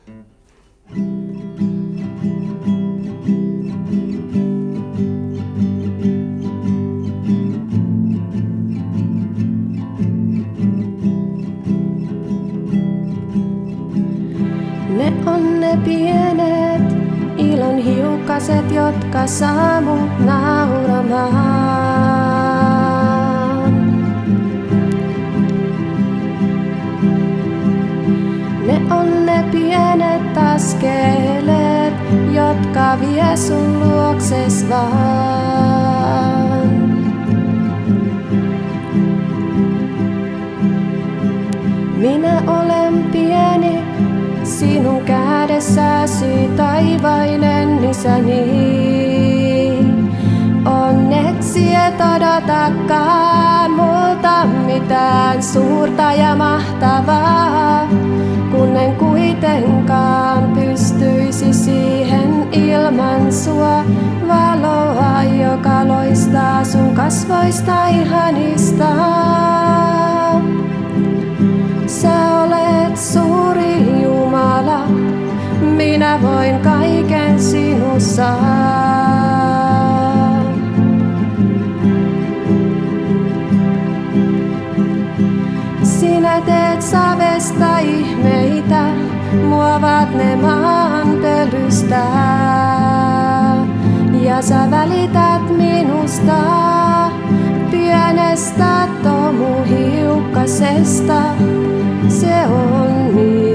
Ne on ne pienet ilon hiukkaset, jotka saa mut nauramaan. Ne on ne pienet askeleet, jotka vie sun luokses vaan. Minä olen pieni sinun kädessäsi, taivainen isäni. Onneksi et odotakaan multa mitään suurta ja mahtavaa, kun en kuitenkaan pystyisi siihen ilman sua. Valoa, joka loistaa sun kasvoista ihanista. Sä olet suuri Jumala, minä voin kaiken sinussa. Sinä teet savesta ihmeitä, muovat ne maanpölystä. Ja sä välität minusta, pienestä tomuhiukkasesta. Se on niin.